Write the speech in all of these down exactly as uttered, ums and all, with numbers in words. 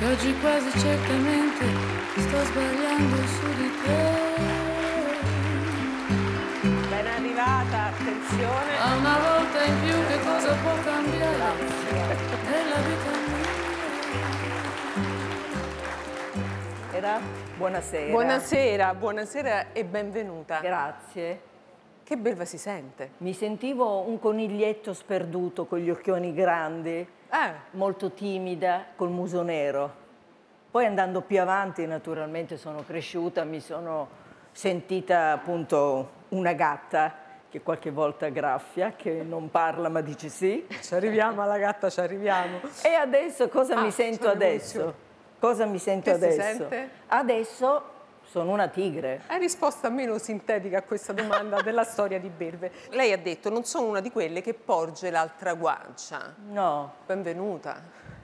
oggi quasi certamente sto sbagliando su di te. Ben arrivata, attenzione. Ma una volta in più che cosa può cambiare nella vita mia? Era? Buonasera. Buonasera, buonasera e benvenuta. Grazie. Che belva si sente. Mi sentivo un coniglietto sperduto con gli occhioni grandi, Eh. molto timida, col muso nero. Poi andando più avanti, naturalmente, sono cresciuta, mi sono sentita appunto una gatta che qualche volta graffia, che non parla ma dice sì. Ci arriviamo alla gatta, ci arriviamo. E adesso cosa Ah, mi sento c'è adesso? un'evoluzione. Cosa mi sento Che si adesso? sente? Adesso sono una tigre. Hai risposta meno sintetica a questa domanda della storia di Belve. Lei ha detto, non sono una di quelle che porge l'altra guancia. No. Benvenuta.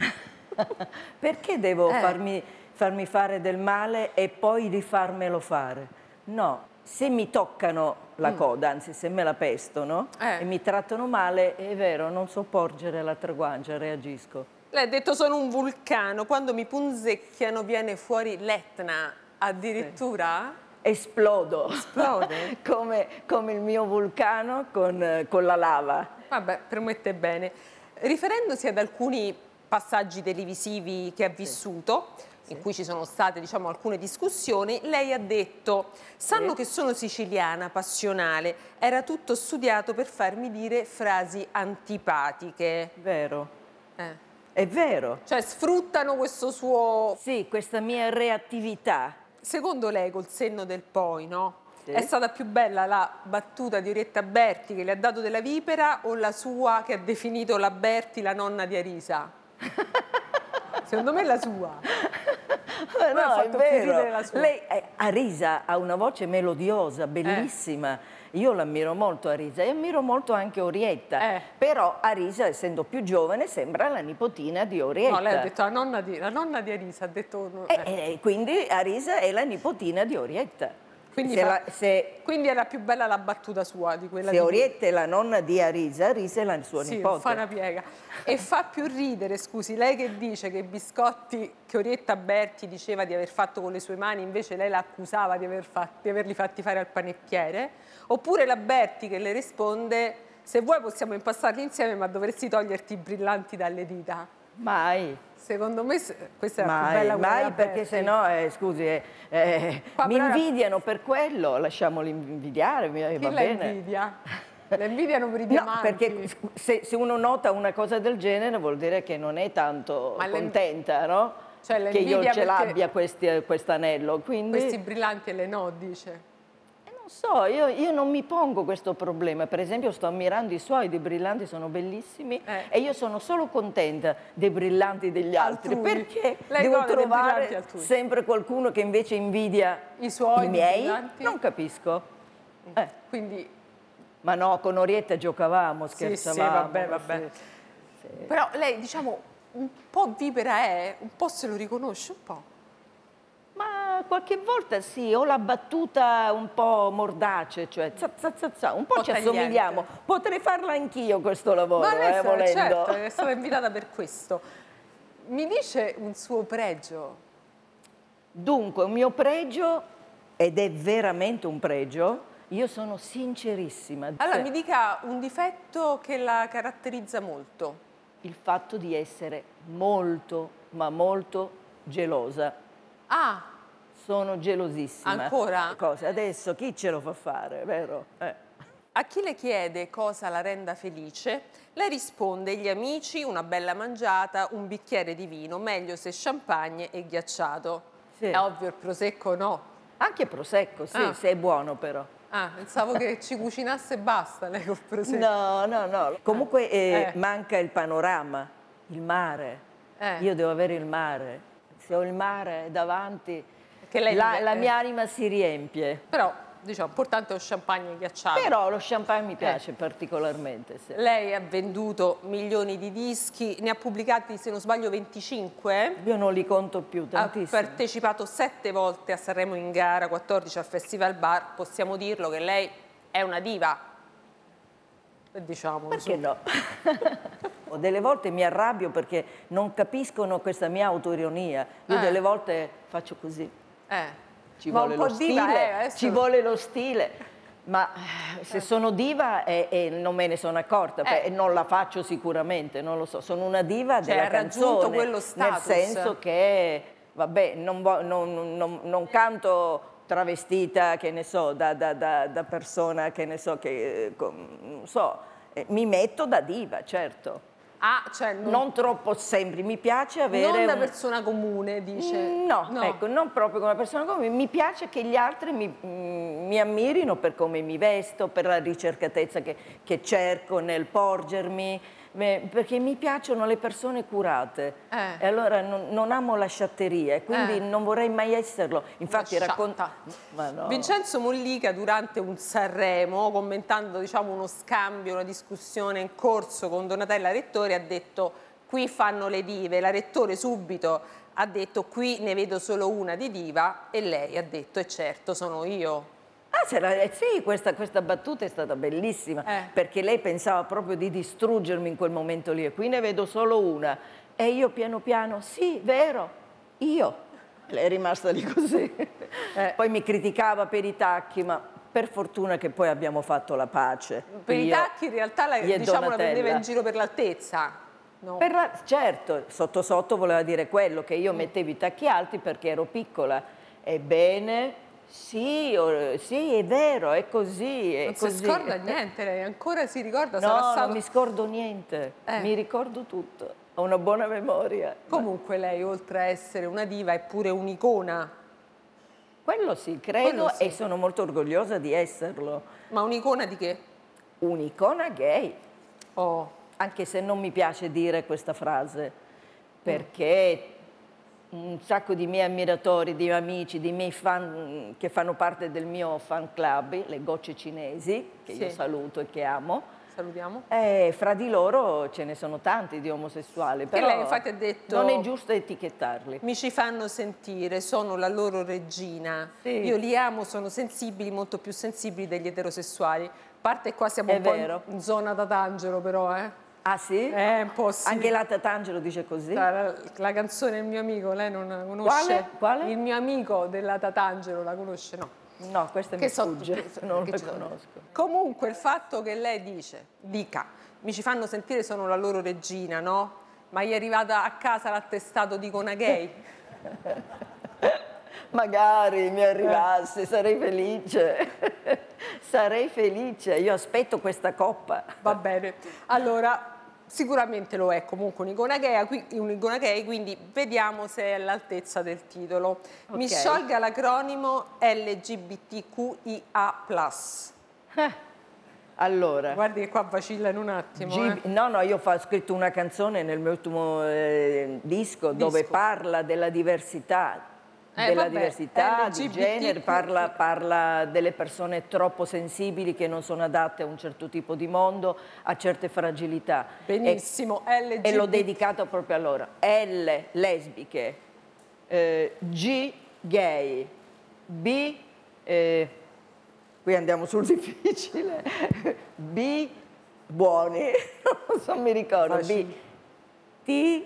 Perché devo Eh. farmi, farmi fare del male e poi rifarmelo fare? No, se mi toccano la Mm. coda, anzi se me la pestono Eh. e mi trattano male, è vero, non so porgere l'altra guancia, reagisco. Lei ha detto sono un vulcano, quando mi punzecchiano viene fuori l'Etna, addirittura? Esplodo. Esplode? come, come il mio vulcano con, con la lava. Vabbè, promette bene. Riferendosi ad alcuni passaggi televisivi che ha vissuto, Sì. in cui ci sono state, diciamo, alcune discussioni, lei ha detto, sanno Sì. che sono siciliana, passionale, era tutto studiato per farmi dire frasi antipatiche. Vero. Eh. È vero. Cioè sfruttano questo suo... Sì, questa mia reattività. Secondo lei, col senno del poi, no? Sì. È stata più bella la battuta di Orietta Berti che le ha dato della vipera o la sua che ha definito la Berti la nonna di Arisa? Secondo me è la sua. No, ha è fatto più ridere vero. la sua. Lei, eh, Arisa ha una voce melodiosa, bellissima. Io l'ammiro molto Arisa e ammiro molto anche Orietta. Eh. Però Arisa, essendo più giovane, sembra la nipotina di Orietta. No, lei ha detto la nonna di, la nonna di Arisa, ha detto... E, eh. e quindi Arisa è la nipotina di Orietta. Quindi, se, fa- la- se- quindi era più bella la battuta sua di quella se di... Orietta è la nonna di Arisa, Arisa è la sua Sì, nipote. fa una piega. E fa più ridere, scusi, lei che dice che i biscotti che Orietta Berti diceva di aver fatto con le sue mani, invece lei la accusava di, aver fat- di averli fatti fare al panettiere, oppure la Berti che le risponde, se vuoi possiamo impastarli insieme ma dovresti toglierti i brillanti dalle dita. Mai. Secondo me se- questa è la più Mai, bella quella mai della perché Berti. se no, eh, scusi, eh, eh, Qua mi però era- invidiano per quello, lasciamoli invidiare, mi- Chi va la bene. invidia? La invidiano per i No, diamanti. perché se, se uno nota una cosa del genere vuol dire che non è tanto Ma le- contenta, no? Cioè, le che io invidia ce perché- l'abbia questi- quest'anello. Quindi, Questi brillanti e le no, dice. eh, non so, io, io non mi pongo questo problema. Per esempio sto ammirando i suoi, dei brillanti sono bellissimi Eh. e io sono solo contenta dei brillanti degli altri, Altrui. perché Lei devo gode dei brillanti trovare altrui. sempre qualcuno che invece invidia I suoi i miei. brillanti? Non capisco. Eh. Quindi... Ma no, con Orietta giocavamo, Sì, scherzavamo. sì, vabbè, vabbè. sì. Però lei, diciamo, un po' vipera è, un po' se lo riconosce, un po'. Ma qualche volta sì, ho la battuta un po' mordace, cioè za, za, za, za. Un po' po' ci tagliente. assomigliamo. Potrei farla anch'io questo lavoro, Ma lei eh, sa- volendo. certo, è stata invitata per questo. Mi dice un suo pregio? Dunque, un mio pregio, ed è veramente un pregio, io sono sincerissima. Allora, Cioè, mi dica un difetto che la caratterizza molto. il fatto di essere molto, ma molto gelosa. Ah, Sono gelosissima. Ancora? Cosa? Adesso chi ce lo fa fare, vero? Eh. a chi le chiede cosa la renda felice, lei risponde gli amici, una bella mangiata, un bicchiere di vino, meglio se champagne e ghiacciato. Sì. È ovvio, il prosecco no. Anche prosecco, sì, Ah. se è buono però. Ah, pensavo che ci cucinasse e basta lei col prosecco. No, no, no. Comunque eh, Eh. manca il panorama, il mare. Eh. Io devo avere il mare. Se ho il mare davanti, Che lei la, vive- la eh. mia anima si riempie. Però, diciamo, importante è lo champagne ghiacciato. Però lo champagne mi piace particolarmente. Sì. Lei ha venduto milioni di dischi, ne ha pubblicati, se non sbaglio, venticinque. Io non li conto più, Ha tantissimi. partecipato sette volte a Sanremo in gara, quattordici al Festival Bar. Possiamo dirlo che lei è una diva. E diciamolo. Perché su. no? Delle volte mi arrabbio perché non capiscono questa mia autoironia. Io Eh. delle volte faccio così. Eh. Ci Ma vuole un po' lo diva, stile, eh, adesso- ci vuole lo stile. Ma eh, se sono diva e, e non me ne sono accorta, Eh. e non la faccio sicuramente, non lo so. Sono una diva Cioè, della ha raggiunto canzone, quello nel status. senso che, vabbè, non, vo- non- non- non canto travestita, che ne so, da, da- da- da persona, che ne so, che, eh, com- non so, eh, mi metto da diva, certo. Ah, cioè non, Non troppo sempre, mi piace avere non da un- persona comune, dice. No, ecco, non proprio come persona come mi piace che gli altri mi, mm, mi ammirino per come mi vesto, per la ricercatezza che, che cerco nel porgermi, me- perché mi piacciono le persone curate. Eh. E allora non, non amo la sciatteria e quindi Eh. non vorrei mai esserlo. Infatti Una racconta... sciatta. Ma no. Vincenzo Mollica durante un Sanremo, commentando diciamo, uno scambio, una discussione in corso con Donatella Rettori, ha detto qui fanno le dive. La Rettori subito ha detto qui ne vedo solo una di diva e lei ha detto e certo sono io. Ah, se la- eh, sì, questa, questa battuta è stata bellissima, Eh. perché lei pensava proprio di distruggermi in quel momento lì, e qui ne vedo solo una. E io piano piano, sì, vero, io. Lei è rimasta lì così. Eh. Poi mi criticava per i tacchi, ma per fortuna che poi abbiamo fatto la pace. Per i Io- tacchi in realtà la, io e diciamo, la prendeva Donatella. in giro per l'altezza. No. Per la- certo, sotto sotto voleva dire quello, che io mettevo i tacchi alti perché ero piccola. Ebbene, sì, o- sì, è vero, è così, è Non così. si scorda niente, lei ancora si ricorda, No, sarà non stato... mi scordo niente, Eh. mi ricordo tutto, ho una buona memoria. Comunque lei, oltre a essere una diva, è pure un'icona. Quello sì, credo, Quello sì. e sono molto orgogliosa di esserlo. Ma un'icona di che? Un'icona gay, Oh, anche se non mi piace dire questa frase, perché un sacco di miei ammiratori, di miei amici, di miei fan che fanno parte del mio fan club, le gocce cinesi, che Sì. io saluto e che amo, salutiamo. e fra di loro ce ne sono tanti di omosessuali, però lei infatti ha detto- non è giusto etichettarli. Mi ci fanno sentire, sono la loro regina. Sì. Io li amo, sono sensibili, molto più sensibili degli eterosessuali. A parte qua siamo È un po' vero. in zona Tatangelo però, eh. Ah sì? Eh, un po' sì. Anche la Tatangelo dice così? La, la canzone del mio amico, lei non la conosce? Quale? Quale? Il mio amico della Tatangelo, la conosce? No. No, questa mi so- sfugge, che- non che la ci sono. conosco. Comunque il fatto che lei dice, dica, mi ci fanno sentire sono la loro regina, no? Ma gli è arrivata a casa l'attestato di icona gay? Magari mi arrivasse, sarei felice. Sarei felice, io aspetto questa coppa. Va bene. Allora, sicuramente lo è comunque un'icona gay, qui- un'icona gay, quindi vediamo se è all'altezza del titolo. Mi Ok. sciolga l'acronimo L G B T Q I A plus. Allora, Guardi che qua vacilla in un attimo. G- eh. no, no, io ho scritto una canzone nel mio ultimo eh, disco, dove Disco. parla della diversità, Eh, della vabbè, diversità L G di B T Q. genere, parla, parla delle persone troppo sensibili che non sono adatte a un certo tipo di mondo, a certe fragilità. Benissimo, L G B T. E l'ho dedicato proprio a loro. L, lesbiche, eh, G, gay, B, eh, qui andiamo sul difficile, B, buoni, non so, mi ricordo, B, Facile. T,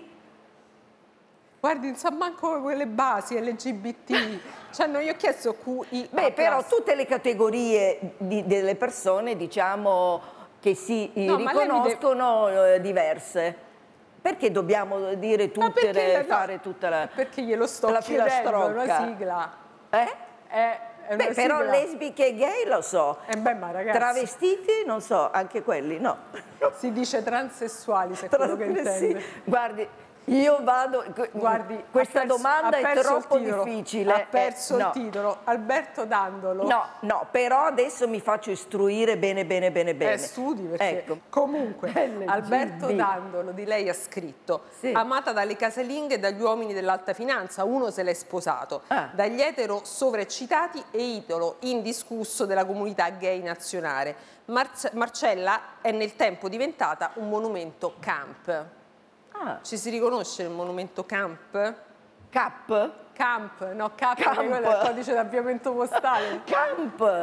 Guardi, non sa manco quelle basi L G B T. Cioè, no, io ho chiesto Q I A beh, però plus. tutte le categorie di- delle persone, diciamo, che si No, ma lei mi deve- riconoscono eh, diverse. Perché dobbiamo dire Ma tutte, perché le- le- no, fare tutta la... Perché glielo sto la chiedendo, è una filastrocca. sigla. Eh? È, è una Beh, però sigla. lesbiche e gay lo so. Eh beh, ma ragazzi, Travestiti, non so, anche quelli, no. si dice transessuali, se è quello che Tra- sì. intende. Guardi, io vado... Guardi, questa ha perso- domanda ha è perso il troppo titolo. difficile. Ha perso Eh, il no. titolo. Alberto Dandolo. No, no, però adesso mi faccio istruire bene, bene, bene, bene. Eh, studi perché Ecco. comunque L G B. Alberto Dandolo di lei ha scritto Sì. amata dalle casalinghe e dagli uomini dell'alta finanza, uno se l'è sposato, Ah. dagli etero sovraeccitati e idolo indiscusso della comunità gay nazionale. Marce- Marcella è nel tempo diventata un monumento camp. Ah, Ci si riconosce nel monumento camp? cap? Camp, no, cap, Camp. quello è il codice d'avviamento postale. Camp!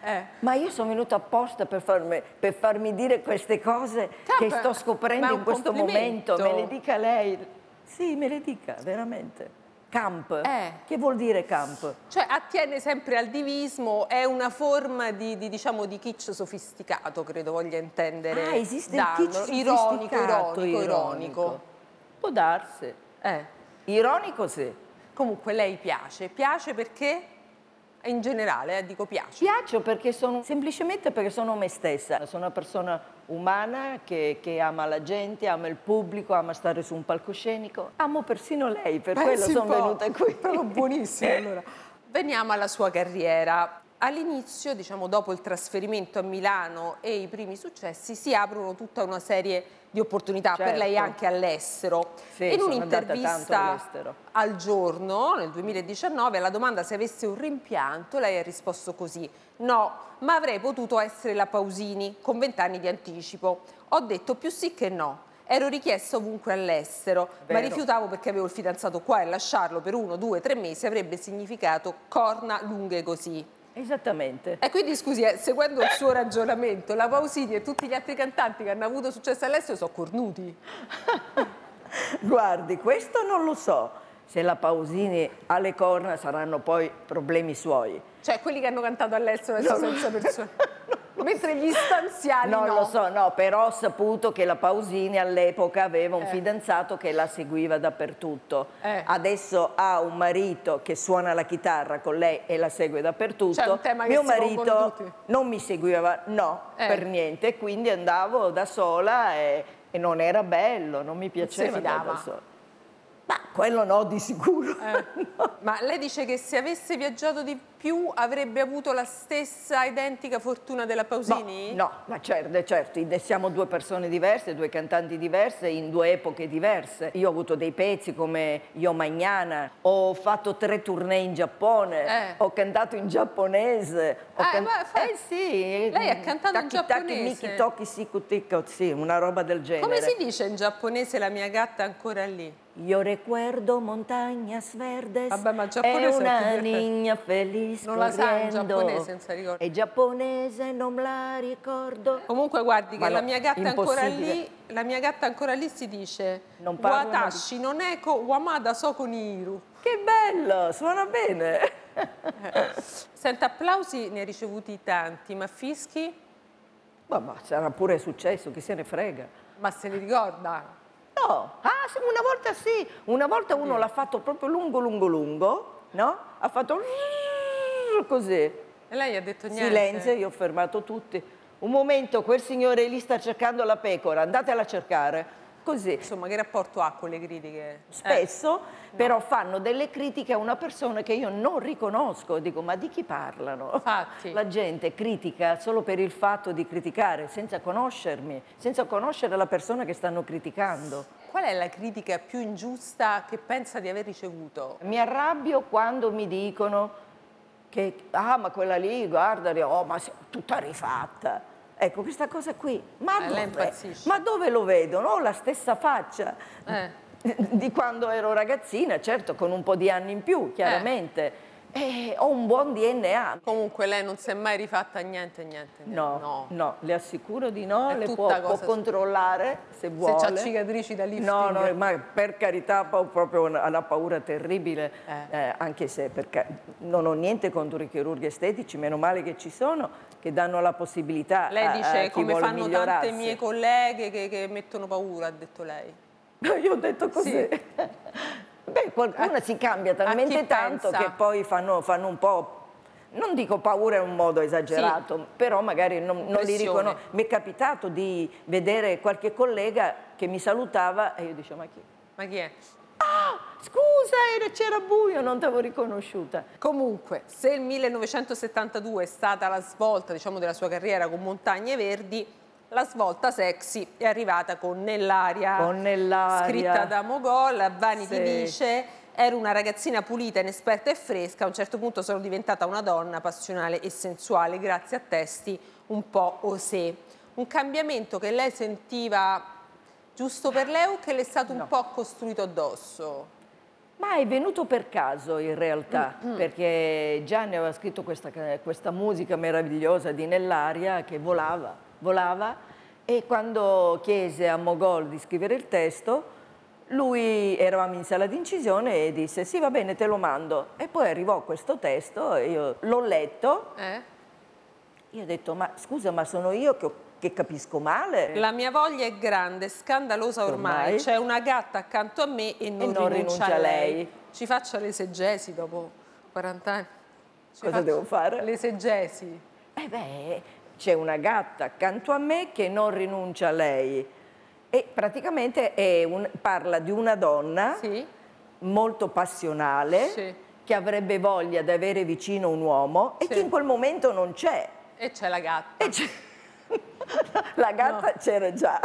Eh. Ma io sono venuta apposta per farmi, per farmi dire queste cose Camp, che sto ma scoprendo è un in questo complimento. momento. Me le dica lei. Sì, me le dica, veramente. Camp. Eh. Che vuol dire camp? Cioè attiene sempre al divismo, è una forma di, di, diciamo, di kitsch sofisticato, credo voglia intendere. Ah, esiste Dallo. il kitsch ironico, sofisticato, ironico, ironico. Può darsi. Eh. Ironico sì. Comunque lei piace, piace perché? In generale, eh, dico piace. Piaccio perché sono, semplicemente perché sono me stessa. Sono una persona umana che, che ama la gente, ama il pubblico, ama stare su un palcoscenico. Amo persino lei, per quello Pensi un sono po'. venuta qui. Proprio buonissimo allora. Veniamo alla sua carriera. All'inizio, diciamo dopo il trasferimento a Milano e i primi successi, si aprono tutta una serie di opportunità Certo. per lei anche all'estero. Sì, in sono andata tanto un'intervista all'estero. al Giorno, nel duemiladiciannove, alla domanda se avesse un rimpianto, lei ha risposto così: no, ma avrei potuto essere la Pausini con vent'anni di anticipo. Ho detto più sì che no. Ero richiesta ovunque all'estero, ma Vero. rifiutavo perché avevo il fidanzato qua e lasciarlo per uno, due, tre mesi avrebbe significato corna lunghe così. Esattamente. E quindi scusi, eh, seguendo il suo ragionamento, la Pausini e tutti gli altri cantanti che hanno avuto successo all'estero sono cornuti. Guardi, questo non lo so. Se la Pausini ha le corna saranno poi problemi suoi. Cioè quelli che hanno cantato all'estero adesso No, senza persone. Mentre gli stanziali Non no. lo so, no, però ho saputo che la Pausini all'epoca aveva un Eh. fidanzato che la seguiva dappertutto. Eh. Adesso ha un marito che suona la chitarra con lei e la segue dappertutto. C'è un tema che Mio si pongono marito tutti. non mi seguiva, no, Eh. per niente, quindi andavo da sola e, e non era bello, non mi piaceva si andare fidava. da sola. Ma quello no, di sicuro. Eh. Ma lei dice che se avesse viaggiato di più avrebbe avuto la stessa identica fortuna della Pausini? No, no, ma certo, certo, ne siamo due persone diverse, due cantanti diverse, in due epoche diverse. Io ho avuto dei pezzi come Io Magnana, ho fatto tre tournée in Giappone, Eh. ho cantato in giapponese. Ho Ah, can- ma fa- Eh sì, Lei ha cantato in Taki Taki giapponese? Miki Toki Siku Tiko, sì, una roba del genere. Come si dice in giapponese la mia gatta è ancora lì? Io recuerdo montañas verdes, Vabbè, ma è giapponese è una più divertente. niña feliz Non la sa in corriendo. giapponese, non si ricorda. È giapponese, non me la ricordo. Comunque guardi che Ma no, la mia gatta è ancora impossibile. lì, la mia gatta ancora lì si dice Non parlo una Watashi non eko wamada soko ni iru. Che bello, suona bene. Senta, applausi ne ha ricevuti tanti, ma fischi? Ma, ma sarà pure successo, chi se ne frega. Ma se li ricorda? No, ah, sì, una volta sì, una volta uno l'ha fatto proprio lungo, lungo, lungo, no? Ha fatto così. E lei ha detto niente? Silenzio, io ho fermato tutti. Un momento, quel signore lì sta cercando la pecora, andatela a cercare. Così. Insomma, che rapporto ha con le critiche? Spesso però fanno delle critiche a una persona che io non riconosco. Dico, ma di chi parlano? Infatti. La gente critica solo per il fatto di criticare, senza conoscermi, senza conoscere la persona che stanno criticando. Qual è la critica più ingiusta che pensa di aver ricevuto? Mi arrabbio quando mi dicono che, ah, ma quella lì, guarda, oh, ma sei tutta rifatta. Ecco, questa cosa qui, ma, Eh, lei dove? impazzisce. Ma dove lo vedono? Ho la stessa faccia Eh. di quando ero ragazzina, certo, con un po' di anni in più, chiaramente. E ho un buon D N A. Comunque lei non si è mai rifatta niente, niente, niente. No, no, le assicuro di no, È le tutta può, può cosa- controllare se vuole. Se c'ha cicatrici da lifting. No, no, ma per carità ho proprio una, una paura terribile, Eh. eh, anche se perché non ho niente contro i chirurghi estetici, meno male che ci sono, che danno la possibilità Lei a- dice a chi come vuole fanno migliorarsi. tante mie colleghe che, che mettono paura, ha detto lei. Io ho detto così. Sì. Beh, qualcuna A- si cambia a talmente chi tanto pensa? che poi fanno, fanno un po', non dico paura, è un modo esagerato, però magari non, non li Impressione. riconosco. Mi è capitato di vedere qualche collega che mi salutava e io dicevo, ma chi? Ma chi è? Ah, scusa, era- c'era buio, non ti avevo riconosciuta. Comunque, se il millenovecentosettantadue è stata la svolta, diciamo, della sua carriera con Montagne Verdi, la svolta sexy è arrivata con Nell'aria, Con Nell'aria. scritta da Mogol. Vanity Sì. dice: ero una ragazzina pulita, inesperta e fresca, a un certo punto sono diventata una donna passionale e sensuale grazie a testi un po' osè. Un cambiamento che lei sentiva giusto per lei o che le è stato un No. po' costruito addosso? Ma è venuto per caso in realtà, Mm, mm. perché Gianni aveva scritto questa, questa musica meravigliosa di Nell'aria che volava, volava, e quando chiese a Mogol di scrivere il testo, lui, eravamo in sala d'incisione e disse sì, va bene, te lo mando. E poi arrivò questo testo e io l'ho letto, Eh? io ho detto ma scusa, ma sono io che, ho- che capisco male? La mia voglia è grande, scandalosa ormai. Ormai. C'è una gatta accanto a me e non, non rinuncia, rinuncia a lei. lei. Ci faccia l'esegesi dopo quaranta anni. Ci Cosa faccia devo fare? L'esegesi. Eh beh, c'è una gatta accanto a me che non rinuncia a lei e praticamente è un- parla di una donna Sì? molto passionale, Sì. che avrebbe voglia di avere vicino un uomo e Sì. che in quel momento non c'è. E c'è la gatta. E c'è- La gatta c'era già.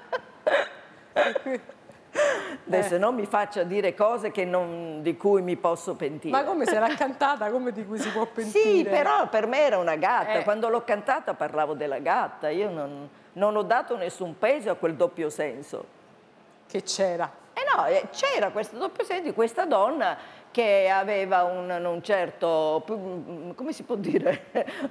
Adesso Eh. non mi faccia dire cose che non- di cui mi posso pentire. Ma come se l'ha cantata, come di cui si può pentire? Sì, però per me era una gatta. Eh. Quando l'ho cantata parlavo della gatta. Io non, non ho dato nessun peso a quel doppio senso. Che c'era. E no, eh, c'era questo doppio senso di questa donna che aveva un, un certo, come si può dire?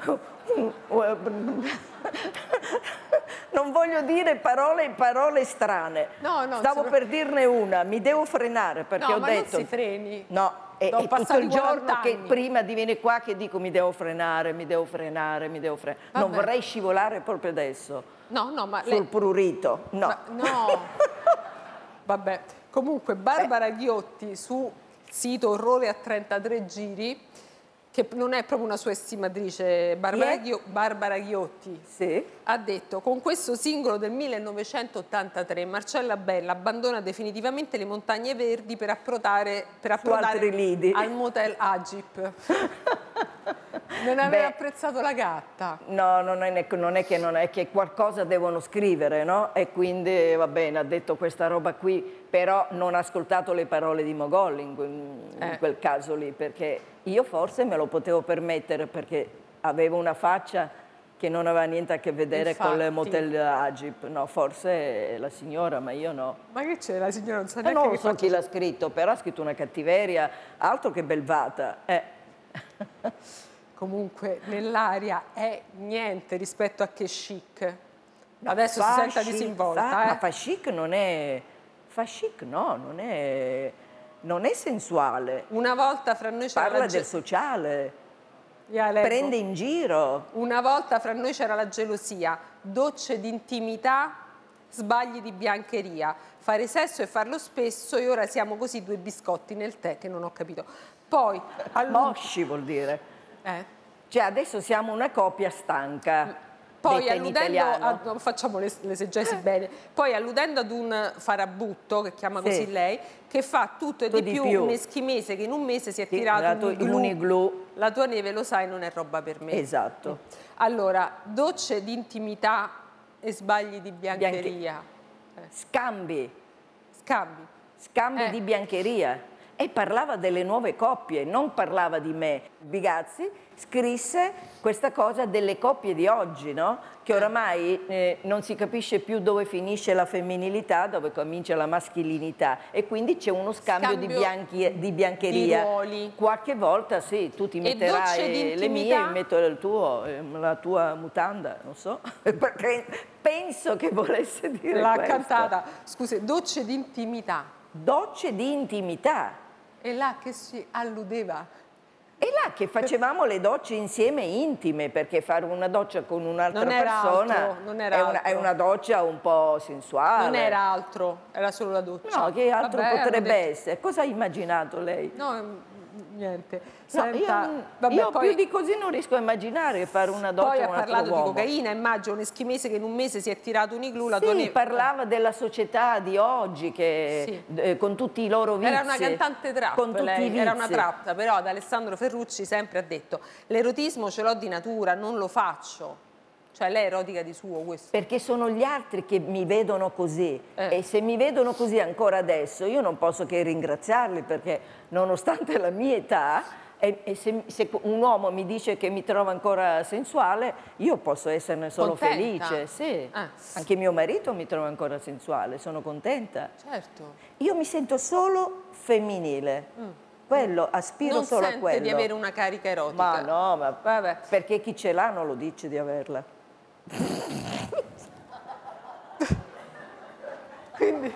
Non voglio dire parole, parole strane. No, no, Stavo si- per dirne una, mi devo frenare perché No, ho ma detto... non si freni. No, è, Dopo è tutto passati il giorno quaranta che anni. prima di venire qua che dico mi devo frenare, mi devo frenare, mi devo frenare. Non Vabbè. vorrei scivolare proprio adesso No, no, ma sul lei... prurito, no. Ma- no. Vabbè, comunque Barbara Ghiotti su sito Orrore a trentatré giri, che non è proprio una sua estimatrice, Barbara, Chi è? Ghio- Barbara Ghiotti, Sì. ha detto: con questo singolo del millenovecentottantatré Marcella Bella abbandona definitivamente le montagne verdi per approdare, per approdare altri lidi. al motel Agip. Non aveva Beh. apprezzato la gatta. No, non è, non è che non è che qualcosa devono scrivere, no? E quindi va bene, ha detto questa roba qui, però non ha ascoltato le parole di Mogol in, quel- in Eh. quel caso lì, perché io forse me lo potevo permettere perché avevo una faccia che non aveva niente a che vedere Infatti. col motel Agip. No, forse la signora, ma io no. Ma che c'è? La signora non sa E neanche non che so faccia- chi l'ha scritto, però ha scritto una cattiveria, altro che belvata. Eh. Comunque nell'aria è niente rispetto a che chic. Adesso Fa si senta chic, disinvolta. fa- eh. Ma fa chic non è... Fa chic no, non è... Non è sensuale. Una volta fra noi c'era Parla la del ge- sociale, Ya, leggo. prende in giro. Una volta fra noi c'era la gelosia, docce di intimità, sbagli di biancheria, fare sesso e farlo spesso, e ora siamo così due biscotti nel tè che non ho capito. Poi allu- Mosci vuol dire. eh. Cioè adesso siamo una coppia stanca. Poi detta in alludendo italiano. a, no, facciamo l'es- l'esegesi bene, poi alludendo ad un farabutto, che chiama Sì. così lei, che fa tutto e Tutto di di più, più. un eschimese che in un mese si è Sì, tirato dato un un igloo. igloo. La tua neve, lo sai, non è roba per me. Esatto. Allora, docce di intimità e sbagli di biancheria. Eh, Scambi, Scambi. scambi Eh. di biancheria. E parlava delle nuove coppie, non parlava di me. Bigazzi scrisse questa cosa delle coppie di oggi, no? Che oramai eh, non si capisce più dove finisce la femminilità, dove comincia la maschilinità. E quindi c'è uno scambio, di, Scambio bianchi- di biancheria. di ruoli. Qualche volta sì, tu ti E docce metterai di le mie, intimità? io metto il tuo, eh, la tua mutanda, non so. Perché penso che volesse dire L'ha questo. cantata. Scusi, docce di intimità. Docce di intimità. E là che si alludeva. E là che facevamo le docce insieme intime, perché fare una doccia con un'altra Non era persona altro, non era è, una, altro. è una doccia un po' sensuale. Non era altro, era solo la doccia. No, che altro Vabbè, hanno potrebbe detto- essere? Cosa ha immaginato lei? No, mm, niente. No, Senta, io, vabbè, io poi, più di così non riesco a immaginare fare una doccia poi ha con un altro parlato uomo. di cocaina, immagino un eschimese che in un mese si è tirato un igloo. La tua Sì, neve- parlava della società di oggi che Sì. eh, con tutti i loro vizi. Era una cantante trap, con tutti lei, i vizi. era una trap, però ad Alessandro Ferrucci sempre ha detto: l'erotismo ce l'ho di natura, non lo faccio. Cioè lei è erotica di suo questo. Perché sono gli altri che mi vedono così Eh. e se mi vedono così ancora adesso io non posso che ringraziarli perché nonostante la mia età E, e se, se un uomo mi dice che mi trova ancora sensuale, io posso esserne solo Contenta? felice. Sì. Ah. Anche mio marito mi trova ancora sensuale, sono contenta. Certo. Io mi sento solo femminile. Mm. Quello, aspiro Non solo a sente quello. di avere una carica erotica? Ma no, ma Vabbè. perché chi ce l'ha non lo dice di averla. Quindi...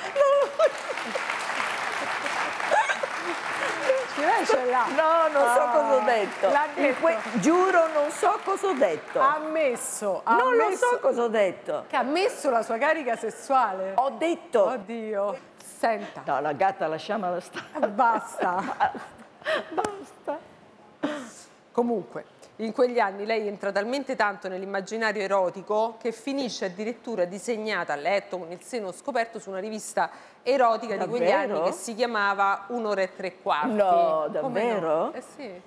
Lei ce l'ha. No, non so Ah, cosa ho detto. l'ha In detto. que- giuro, non so cosa ho detto. Ha ammesso, ha non lo ammesso- so cosa ho detto. che ha messo la sua carica sessuale. Ho detto... Oddio. Senta, No, la gatta lasciamola stare. basta. Basta. Comunque, in quegli anni lei entra talmente tanto nell'immaginario erotico che finisce addirittura disegnata a letto con il seno scoperto su una rivista erotica di quegli Davvero? anni che si chiamava Un'ora e tre quarti. No, Come davvero? no? Eh sì.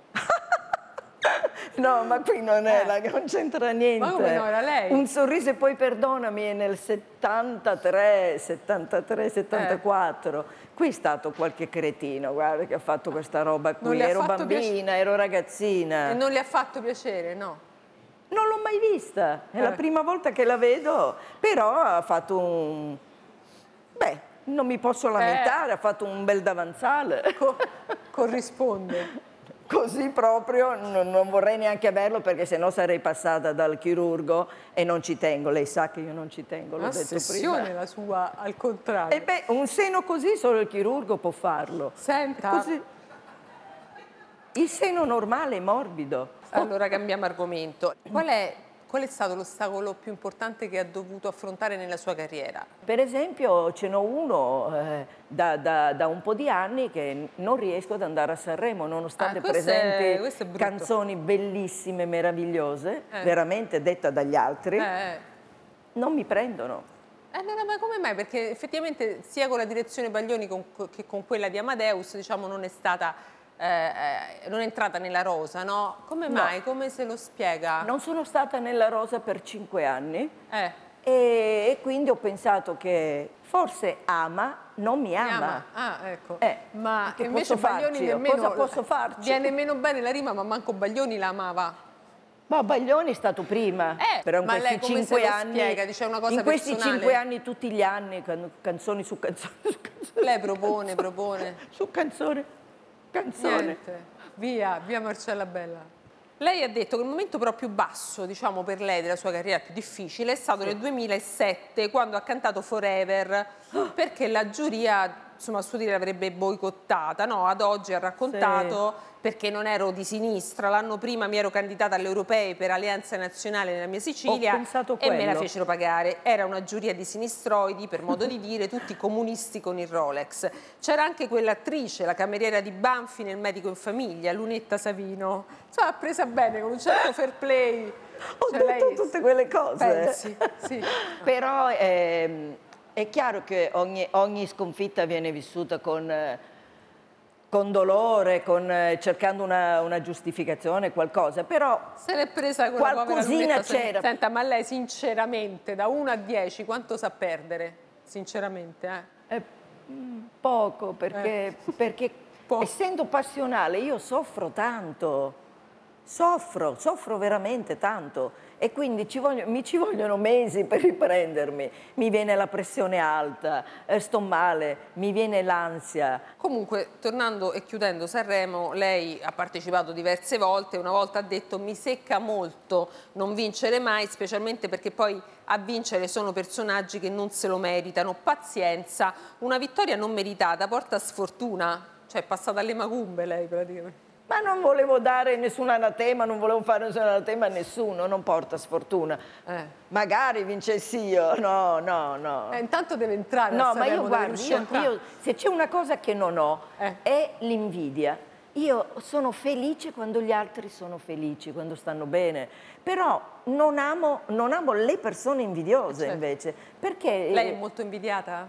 No, ma qui non è, Eh. la- non c'entra niente. Ma come no, era lei? Un sorriso e poi perdonami è nel settantatré, settantatré, settantaquattro. Qui è stato qualche cretino, guarda, che ha fatto questa roba Non qui. le ha Ero fatto bambina, piace- ero ragazzina. E non le ha fatto piacere, no? Non l'ho mai vista, è Eh. la prima volta che la vedo, però ha fatto un... Beh, non mi posso lamentare, ha fatto un bel davanzale. Co- corrisponde. Così proprio non, non vorrei neanche averlo perché sennò sarei passata dal chirurgo e non ci tengo. Lei sa che io non ci tengo, l'ho detto Ossessione prima. la sua, al contrario. E beh, un seno così solo il chirurgo può farlo. Senta, Così. Il seno normale è morbido. allora cambiamo argomento. Qual è, qual è stato l'ostacolo più importante che ha dovuto affrontare nella sua carriera? Per esempio ce n'ho uno eh, da, da- da un po' di anni che non riesco ad andare a Sanremo, nonostante Ah, questo è- presenti questo è brutto. canzoni bellissime, meravigliose, Eh. veramente detta dagli altri, Eh, non mi prendono. eh, no, no, ma come mai? Perché effettivamente sia con la direzione Baglioni con- che con quella di Amadeus, diciamo, non è stata, eh, eh, non è entrata nella rosa, no? Come No. mai? Come se lo spiega? Non sono stata nella Rosa per cinque anni Eh, e, e quindi ho pensato che forse ama, non mi mi ama. ama. Ah, ecco. Eh, ma che invece posso farci Baglioni io? nemmeno... Cosa posso farci? Viene meno bene la rima, ma manco Baglioni la amava. Ma Baglioni è stato prima, Eh, però in ma questi lei come se cinque lo anni, spiega? Dice una cosa in questi personale? cinque anni, tutti gli anni, can- canzoni su canzoni su canzoni. Lei propone, propone. Su canzone, canzone. Niente. Via, via Marcella Bella. Lei ha detto che il momento però più basso, diciamo, per lei della sua carriera più difficile è stato nel duemilasette, quando ha cantato Forever, perché la giuria, insomma, a suo dire l'avrebbe boicottata, no? Ad oggi ha raccontato perché non ero di sinistra, l'anno prima mi ero candidata alle europee per Alleanza Nazionale nella mia Sicilia Ho pensato e me la quello. fecero pagare. Era una giuria di sinistroidi, per modo di dire, tutti comunisti con il Rolex. C'era anche quell'attrice, la cameriera di Banfi nel Medico in Famiglia, Lunetta Savino. Insomma, ha presa bene, con un certo fair play. Ho Cioè, detto lei- tutte quelle cose. Pensi, sì. Però ehm, è chiaro che ogni, ogni sconfitta viene vissuta con, eh, con dolore, con, eh, cercando una, una giustificazione, qualcosa. Però Se l'è presa quella povera qualcosina Lunetta Savino. c'era. Senta, ma lei sinceramente, da uno a dieci, quanto sa perdere? Sinceramente, eh? è mm, poco, perché, perché Poco. essendo passionale io soffro tanto. Soffro, soffro veramente tanto e quindi ci voglio- mi ci vogliono mesi per riprendermi. Mi viene la pressione alta, eh, sto male, mi viene l'ansia. Comunque, tornando e chiudendo Sanremo, lei ha partecipato diverse volte, una volta ha detto mi secca molto non vincere mai, specialmente perché poi a vincere sono personaggi che non se lo meritano. Pazienza, una vittoria non meritata porta sfortuna, cioè è passata alle macumbe lei praticamente. Ma non volevo dare nessun anatema, non volevo fare nessun anatema a nessuno, non porta sfortuna. Eh. Magari vincessi io, no, no, no. Eh, intanto deve entrare a No, ma Sanremo, io deve guardi, riuscire a io, entrare. io- se c'è una cosa che non ho Eh. è l'invidia. Io sono felice quando gli altri sono felici, quando stanno bene, però non amo, non amo le persone invidiose Certo. invece, perché Lei è molto invidiata?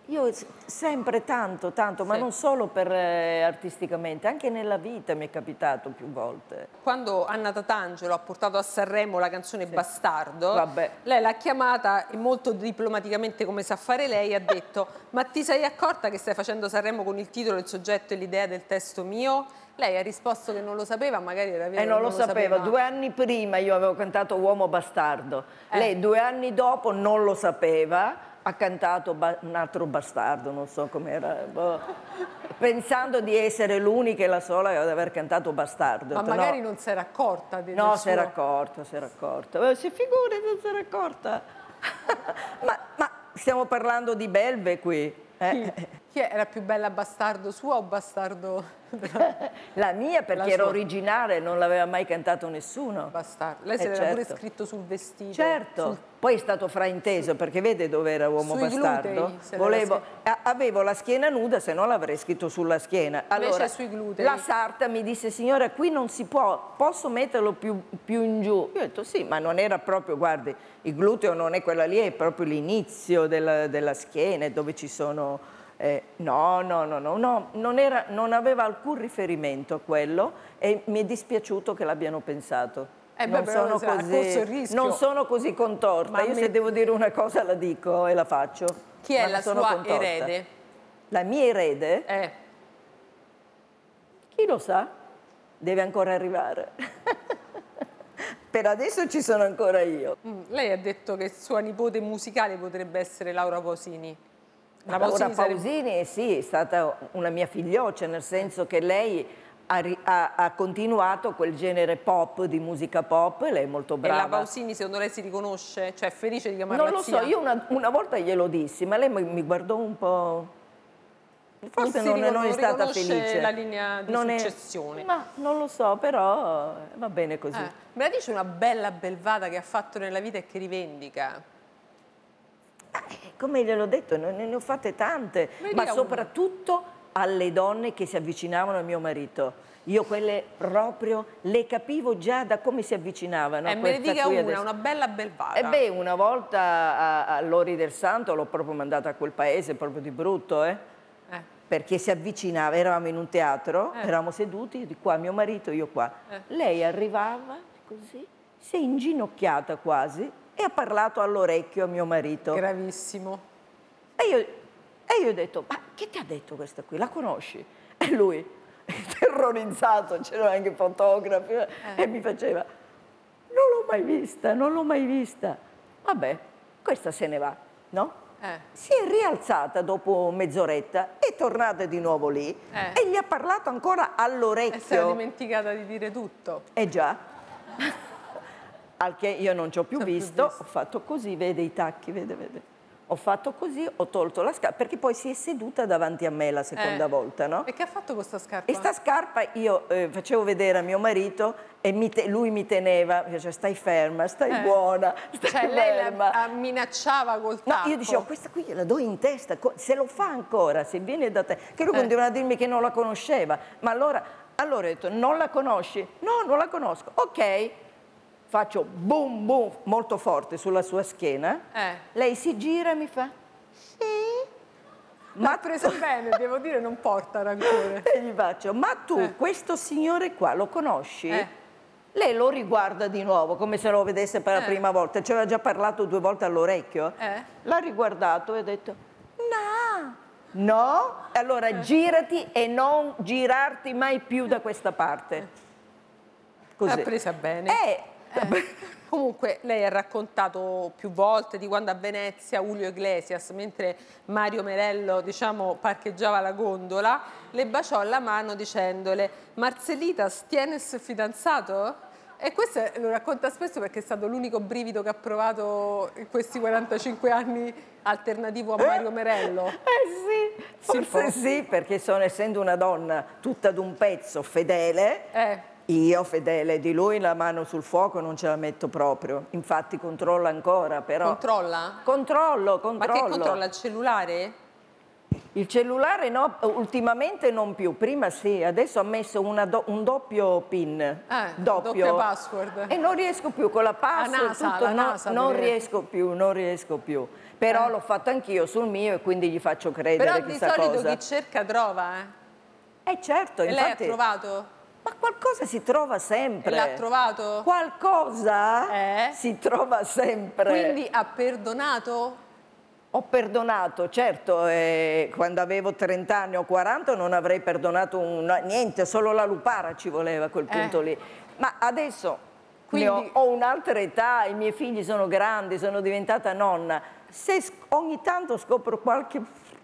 Io s- sempre tanto, tanto, ma Sì. non solo per eh, artisticamente, anche nella vita mi è capitato più volte. Quando Anna Tatangelo ha portato a Sanremo la canzone Bastardo, Vabbè. lei l'ha chiamata e molto diplomaticamente, come sa fare lei, ha detto: ma ti sei accorta che stai facendo Sanremo con il titolo, il soggetto e l'idea del testo mio? Lei ha risposto che non lo sapeva, magari era vero E che non lo sapeva, due anni prima io avevo cantato Uomo Bastardo, Eh. lei due anni dopo non lo sapeva, ha cantato ba- un altro bastardo, non so com'era, boh, pensando di essere l'unica e la sola ad aver cantato Bastardo. Ma Ho detto, magari no, non si era accorta del no, del si era suo... accorta, si era accorta. Eh, si figuri, non si era accorta. ma, ma stiamo parlando di belve qui. eh? Chi? Chi era più bella, Bastardo sua o Bastardo della... La mia perché La era sua. originale, non l'aveva mai cantato nessuno. Bastardo? Lei Eh, se l'era pure certo. scritto sul vestito. Certo, sul- poi è stato frainteso perché vede dove era Uomo Sui Bastardo? glutei se l'era Volevo, scritto. a- avevo la schiena nuda, se no l'avrei scritto sulla schiena. Allora, sui glutei. la sarta mi disse, signora, qui non si può, posso metterlo più, più in giù? Io ho detto sì, ma non era proprio, guardi, il gluteo non è quella lì, è proprio l'inizio della, della schiena, dove ci sono... Eh, no, no, no, no, no, non, era, non aveva alcun riferimento a quello e mi è dispiaciuto che l'abbiano pensato. Eh beh, non, però sono se ha corso il così, rischio. non sono così contorta. Ma Io me- se devo dire una cosa la dico e la faccio. Chi è ma la non sono sua contorta. erede? La mia erede? Eh, Chi lo sa? Deve ancora arrivare. Per adesso ci sono ancora io. mm, lei ha detto che sua nipote musicale potrebbe essere Laura Pausini. La Laura Pausini sarebbe- Pausini, sì, è stata una mia figlioccia, nel senso che lei ha, ri- ha- ha continuato quel genere pop, di musica pop, e lei è molto E brava. la Pausini secondo lei si riconosce? Cioè è felice di chiamarla Non lo zia? so, io una, una volta glielo dissi, ma lei mi, mi guardò un po'... Forse si non, ricon- non è non stata riconosce felice. la linea di Non è- successione. Ma non lo so, però eh, va bene così. Eh, me la dice una bella belvata che ha fatto nella vita e che rivendica? Eh, Come gliel'ho detto, ne, ne ho fatte tante, Me ne ma dica soprattutto alle donne che si avvicinavano a mio marito. Io quelle proprio le capivo già da come si avvicinavano. Eh, a me ne questa dica qui una, adesso. una bella belvata. E beh, una volta a, a Lori del Santo l'ho proprio mandata a quel paese, proprio di brutto, eh? Eh, Perché si avvicinava, eravamo in un teatro, Eh. eravamo seduti, di qua mio marito, io qua. Eh. Lei arrivava così, si è inginocchiata quasi e ha parlato all'orecchio a mio marito. gravissimo. E io, e io ho detto, ma che ti ha detto questa qui? La conosci? E lui, terrorizzato, c'erano anche fotografi, eh. e mi faceva, non l'ho mai vista, non l'ho mai vista. Vabbè, questa se ne va, no? Eh. Si è rialzata dopo mezz'oretta, è tornata di nuovo lì Eh. e gli ha parlato ancora E si era all'orecchio. dimenticata di dire tutto. Eh già. Al che io non ci ho più Non più visto, visto. ho fatto così, vede i tacchi, vede, vede. Ho fatto così, ho tolto la scarpa, perché poi si è seduta davanti a me la seconda Eh. volta, no? E che ha fatto con questa scarpa? E sta scarpa io eh, facevo vedere a mio marito e mi te- lui mi teneva, diceva stai ferma, stai Eh. buona, stai Cioè lei ferma. la, la minacciava col No, tacco. io dicevo, questa qui gliela do in testa, co- se lo fa ancora, se viene da te. Che lui Eh. continuava a dirmi che non la conosceva. Ma allora, allora ho detto, non la conosci? No, non la conosco. Ok, faccio boom, boom, molto forte sulla sua schiena. Eh. Lei si gira e mi fa, sì. Ma ha preso bene, devo dire, non porta rancore. E gli faccio, ma tu Eh. questo signore qua lo conosci? Eh. Lei lo riguarda di nuovo, come se lo vedesse per la Eh. prima volta. Ci aveva già parlato due volte all'orecchio. Eh. L'ha riguardato e ha detto, no. No? Allora Eh. girati e non girarti mai più da questa parte. Così. L'ha presa bene. Eh. Eh. Comunque lei ha raccontato più volte di quando a Venezia Julio Iglesias, mentre Mario Merello, diciamo, parcheggiava la gondola, le baciò la mano dicendole Marcelitas, tienes fidanzato? E questo lo racconta spesso perché è stato l'unico brivido che ha provato in questi quarantacinque anni alternativo a Mario Merello. Eh sì, forse Sì, sì, perché sono, essendo una donna tutta d'un pezzo, fedele, Eh, io, fedele di lui, la mano sul fuoco non ce la metto proprio. Infatti controlla ancora, però... controlla? Controllo, Ma controllo. che controlla il cellulare? Il cellulare no, ultimamente non più, prima sì, adesso ha messo una do, un doppio PIN, Eh, doppio, doppia password. e non riesco più con la password, NASA, tutto, la no, NASA non pure. riesco più, non riesco più. Però Eh. l'ho fatto anch'io sul mio e quindi gli faccio credere Però di questa solito cosa. chi cerca trova, eh. Eh certo, E lei ha infatti, trovato? ma qualcosa si trova sempre. E l'ha trovato? Qualcosa Eh? si trova sempre. Quindi ha perdonato? Ho perdonato, certo, eh, quando avevo trenta anni o quaranta non avrei perdonato un- niente, solo la lupara ci voleva a quel punto Eh. lì. Ma adesso Quindi- ne ho, ho un'altra età, i miei figli sono grandi, sono diventata nonna. Se sc- ogni tanto scopro qualche,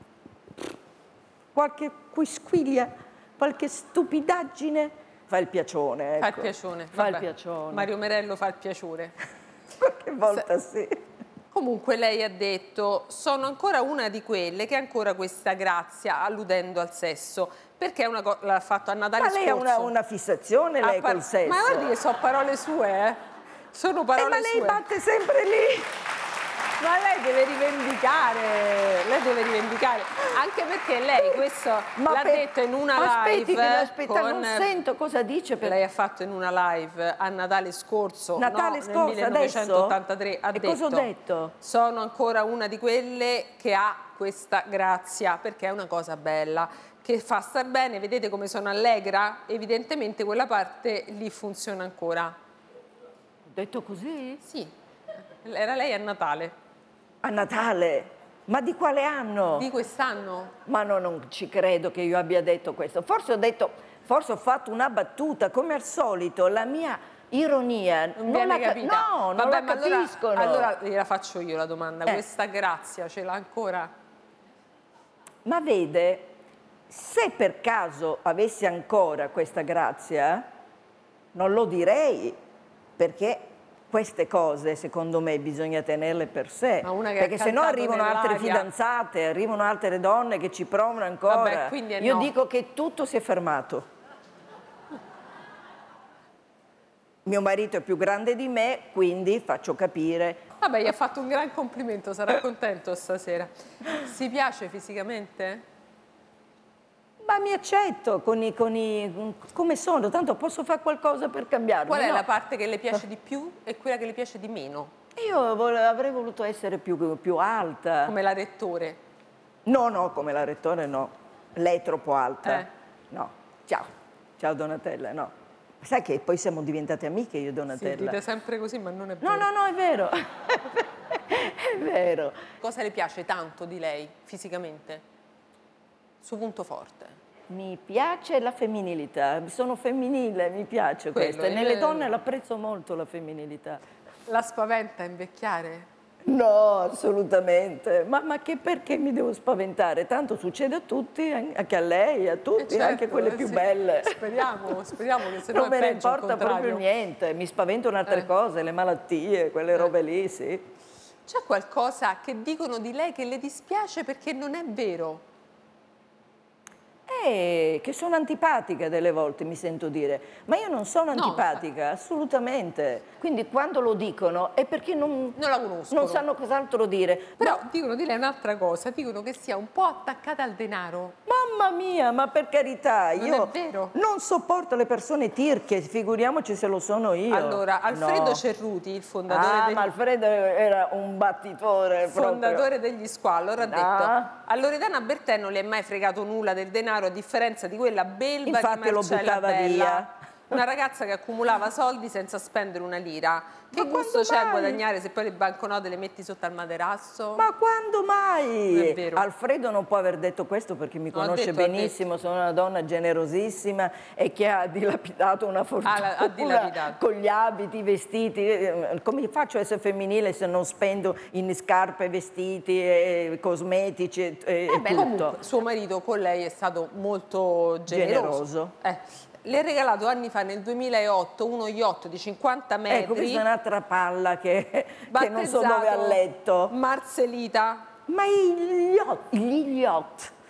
qualche quisquiglia, qualche stupidaggine, fa il piacione. Fa il ecco. piacione. Fa il Vabbè, piacione. Mario Merello fa il piacere. Qualche volta sì. Comunque lei ha detto, sono ancora una di quelle che ha ancora questa grazia, alludendo al sesso, perché è una co- l'ha fatto a Natale Ma lei ha scorso. una, una fissazione, Ha lei par- col sesso. Ma guardi che sono parole sue, eh? Sono Eh, parole ma lei sue. batte sempre lì. Ma lei deve rivendicare, lei deve rivendicare, anche perché lei questo l'ha per- detto in una aspetti, live. che aspetta, con- non sento cosa dice. Per... Lei ha fatto in una live a Natale scorso, Natale no, scorso, nel millenovecentottantatré, adesso? ha E detto, cosa ho detto? sono ancora una di quelle che ha questa grazia, perché è una cosa bella, che fa star bene, vedete come sono allegra? Evidentemente quella parte lì funziona ancora. Ho detto così? Sì, era lei a Natale, A Natale? Ma di quale anno? di quest'anno. Ma no, non ci credo che io abbia detto questo. Forse ho detto, forse ho fatto una battuta, come al solito, la mia ironia Non viene la ca- capita. No, non Vabbè, la ma allora- capiscono. Allora, gliela faccio io la domanda. Eh. Questa grazia ce l'ha ancora? Ma vede, se per caso avessi ancora questa grazia, non lo direi, perché queste cose, secondo me, bisogna tenerle per sé. Ma una che ha Perché se no cantato arrivano altre nell'aria. fidanzate, arrivano altre donne che ci provano ancora. Vabbè, quindi è Io no. dico che tutto si è fermato. Mio marito è più grande di me, quindi faccio capire. Vabbè, gli ha fatto un gran complimento, sarà contento stasera. Si piace fisicamente? Ma mi accetto con i, con i, come sono, tanto posso fare qualcosa per cambiarmi. Qual è no? la parte che le piace di più e quella che le piace di meno? Io vole- avrei voluto essere più, più alta. Come la rettore. No, no, come la rettore no. Lei è troppo alta. Eh. No. Ciao. Ciao Donatella, no. Sai che poi siamo diventate amiche io e Sì, Donatella. dite sempre così, ma non è vero. No, no, no, è vero. È vero. Cosa le piace tanto di lei, fisicamente? Suo punto forte. Mi piace la femminilità, sono femminile, mi piace Quello, questo. E io- nelle donne l'apprezzo molto la femminilità. La spaventa invecchiare? No, assolutamente. Ma, ma che perché mi devo spaventare? Tanto succede a tutti, anche a lei, a tutti, Eh, certo, anche quelle eh, più sì. belle. Speriamo, speriamo che se no Non è me ne peggio il importa proprio contrario. niente, mi spaventano altre Eh. cose, le malattie, quelle robe lì, sì. C'è qualcosa che dicono di lei che le dispiace perché non è vero? Eh, che sono antipatica delle volte, mi sento dire. Ma io non sono No, antipatica, assolutamente. Quindi quando lo dicono è perché non, Non la conoscono. non sanno cos'altro dire. Però Ma- dicono di lei un'altra cosa, dicono che sia un po' attaccata al denaro. Mamma mia, ma per carità, Non io è vero. non sopporto le persone tirche, figuriamoci se lo sono io. Allora, Alfredo No. Cerruti, il fondatore, Ah, degli, ma Alfredo era un battitore fondatore degli Squallor, ha No. detto a Loredana Bertè non le è mai fregato nulla del denaro, a differenza di quella belva Infatti di lo Marcella buttava Bella. via. Una ragazza che accumulava soldi senza spendere una lira. Che Ma gusto quando c'è a mai? guadagnare se poi le banconote le metti sotto al materasso? Ma quando mai? Non è vero. Alfredo non può aver detto questo perché mi No, ha conosce detto, ha benissimo, sono una donna generosissima e che ha dilapidato una fortuna Ah, la- ha dilapidato. con gli abiti, i vestiti. Eh, Come faccio a essere femminile se non spendo in scarpe, vestiti, e cosmetici e, e Eh beh, tutto? comunque, suo marito con lei è stato molto generoso. Generoso. Eh, le ha regalato anni fa, nel duemilaotto, uno yacht di cinquanta metri. Ecco, questa è un'altra palla che, che non so dove ha battezzato letto. Marcelita. Ma gli yacht, gli yacht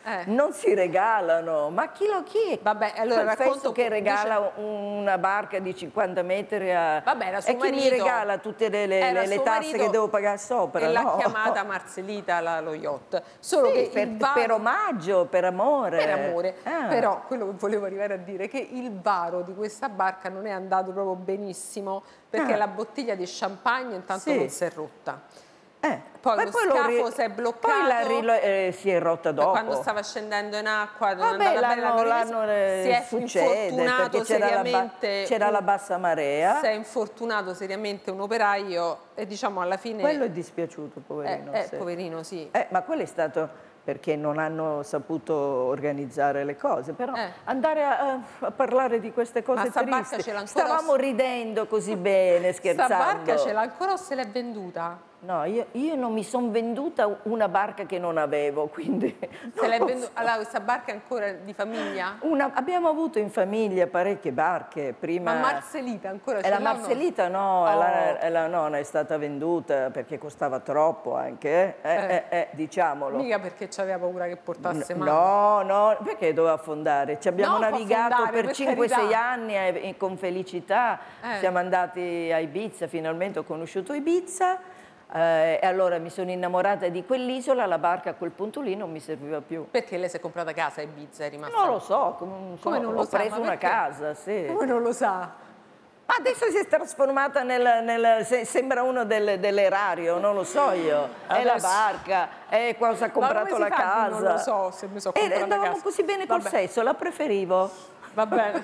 Eh. non si regalano. Ma chi lo chiede? Vabbè, allora Quel racconto fesso che dice- regala una barca di cinquanta metri a... Vabbè, era suo e chi mi marito- regala tutte le, le- era le- le suo tasse marito che devo pagare sopra? e l'ha no? chiamata Marcelita la- lo yacht. Solo Sì, che per, il varo- per omaggio, per amore. per amore. Ah. Però quello che volevo arrivare a dire è che il varo di questa barca non è andato proprio benissimo, perché Ah. la bottiglia di champagne intanto Sì. non si è rotta. Eh, Poi lo lo scafo ri- si è bloccato. Poi la rilo- eh, si è rotta dopo. Quando stava scendendo in acqua non Vabbè, è andata bene la l'hanno, navigazione, l'hanno, eh, si è succede, infortunato perché c'era la, ba- seriamente c'era la un- bassa marea. si è infortunato seriamente un operaio e diciamo alla fine Quello è dispiaciuto, eh, poverino. eh, sì. poverino sì. Eh, ma quello è stato perché non hanno saputo organizzare le cose. Però Eh. andare a, a parlare di queste cose Ma sta barca tristi. ce l'ha ancora- Stavamo ridendo così bene, Sta scherzando. barca ce l'ha ancora o se l'è venduta? No, io, io non mi sono venduta una barca che non avevo, quindi... Se l'è non venduta. so. Allora, questa barca è ancora di famiglia? Una- abbiamo avuto in famiglia parecchie barche prima. Ma Marcelita ancora ce E la l'ha o no? Marcelita no, Oh. la, e la nonna è stata venduta perché costava troppo anche, eh, eh, eh, eh, diciamolo. Mica perché c'aveva paura che portasse male. No, no, perché doveva affondare? Ci abbiamo No, può navigato affondare, per per cinque sei carità. anni eh, con felicità, Eh. siamo andati a Ibiza, finalmente ho conosciuto Ibiza. Eh, e allora mi sono innamorata di quell'isola, la barca a quel punto lì non mi serviva più. Perché lei si è comprata casa a Ibiza, è rimasta? Non lo so, come, Come non lo ho sa? preso Ma una perché? casa, sì. Come non lo sa? Adesso si è trasformata nel, nel- se- sembra uno del- dell'erario, non lo so io. È la Adesso- barca, è cosa ha comprato come la si fa a dire casa. non lo so se mi sono E comprata andavamo casa? così bene col Vabbè. sesso, la preferivo. Va bene.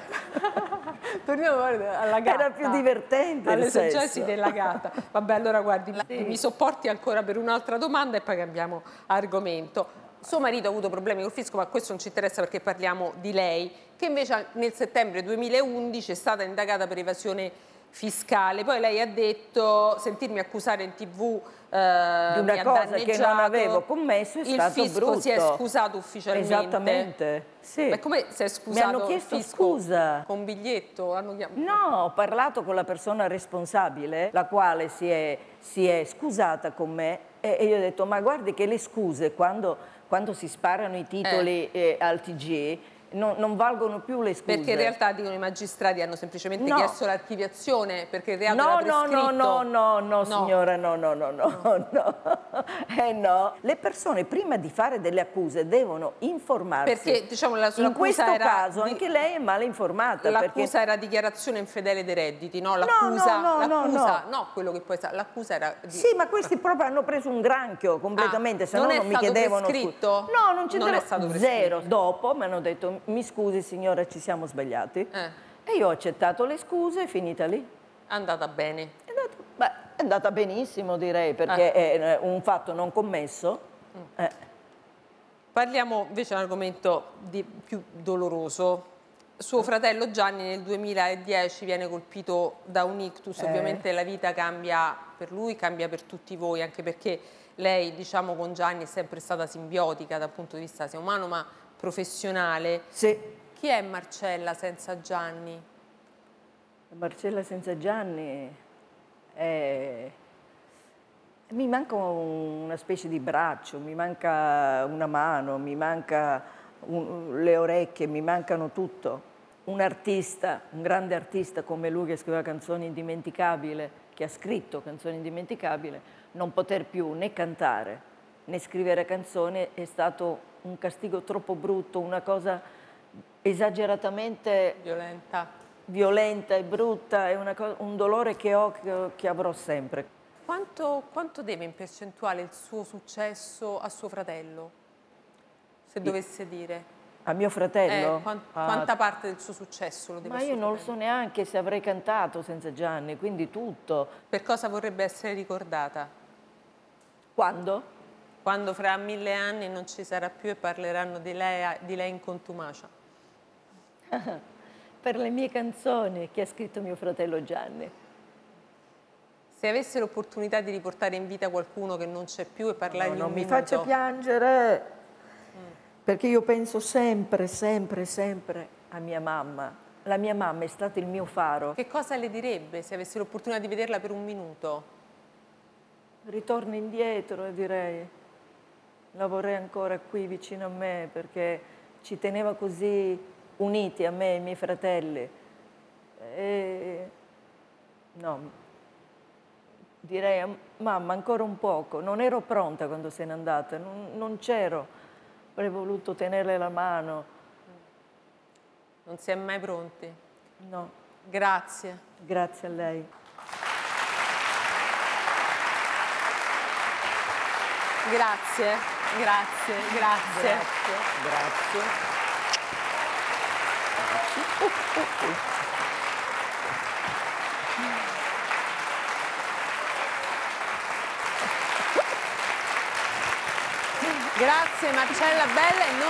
Torniamo guarda, alla gatta. Era più divertente il alle sesso. esegesi della gatta. Vabbè, allora guardi, mi sopporti ancora per un'altra domanda e poi cambiamo argomento. Suo marito ha avuto problemi col fisco, ma questo non ci interessa perché parliamo di lei, che invece nel settembre duemilaundici è stata indagata per evasione fiscale. Poi lei ha detto sentirmi accusare in tv eh, Di una mi ha cosa che non danneggiato. avevo commesso è il stato fisco brutto. si è scusato ufficialmente. Esattamente, sì. Ma come si è scusato? Mi hanno il chiesto fisco? scusa. Con biglietto? Hanno chiamato? No, ho parlato con la persona responsabile, la quale si è, si è scusata con me e, e io ho detto, ma guardi che le scuse quando, quando si sparano i titoli eh, al T G non, non valgono più le scuse. Perché in realtà, dicono i magistrati, hanno semplicemente No. chiesto l'archiviazione perché il reato No, era no, prescritto. no, no, no, no, No. signora, no, no, no, no, no. Eh no. Le persone prima di fare delle accuse devono informarsi. Perché, diciamo, la sua In questo accusa era caso di- anche lei è male informata. L'accusa perché... era dichiarazione infedele dei redditi, no? L'accusa, no, no, no, l'accusa, no. no, quello che poi sa, l'accusa era di... Sì, ma questi proprio hanno preso un granchio completamente, Ah, se no non è non mi stato chiedevano scusa. prescritto? No, non c'è Non è stato prescritto. zero. Dopo mi hanno detto, mi scusi signora, ci siamo sbagliati. Eh, E io ho accettato le scuse e finita lì. è andata bene. È andata, beh, è andata benissimo direi, perché è un fatto non commesso. Eh. Parliamo invece di un argomento di- più doloroso. Suo fratello Gianni nel duemiladieci viene colpito da un ictus, Eh. ovviamente la vita cambia per lui, cambia per tutti voi, anche perché lei, diciamo, con Gianni è sempre stata simbiotica dal punto di vista sia umano ma professionale. Sì. Chi è Marcella senza Gianni? Marcella senza Gianni è... mi manca un- una specie di braccio, mi manca una mano, mi manca un- le orecchie, mi mancano tutto. Un artista, un grande artista come lui che scriveva canzoni indimenticabili, che ha scritto canzoni indimenticabili, non poter più né cantare né scrivere canzoni è stato un castigo troppo brutto, una cosa esageratamente Violenta. violenta e brutta, è una co- un dolore che ho, che, che avrò sempre. Quanto, quanto deve in percentuale il suo successo a suo fratello? Se dovesse dire. A mio fratello? Eh, quan- Ah, quanta parte del suo successo lo deve ma a suo io non lo fratello? so neanche se avrei cantato senza Gianni, quindi tutto. Per cosa vorrebbe essere ricordata? Quando? Quando fra mille anni non ci sarà più e parleranno di lei, di lei in contumacia. Per le mie canzoni che ha scritto mio fratello Gianni. Se avesse l'opportunità di riportare in vita qualcuno che non c'è più e parlargli No, non un mi minuto, faccia piangere, perché io penso sempre, sempre, sempre a mia mamma. La mia mamma è stata il mio faro. che cosa le direbbe se avesse l'opportunità di vederla per un minuto? Ritorno indietro e direi, la vorrei ancora qui vicino a me perché ci teneva così uniti a me e ai miei fratelli. E... no, direi a mamma ancora un poco, non ero pronta quando se n'è andata, non, non c'ero, avrei voluto tenerle la mano. Non si è mai pronti? No, Grazie. grazie a lei. Grazie, grazie, grazie. Grazie, grazie. Grazie Marcella Bella e noi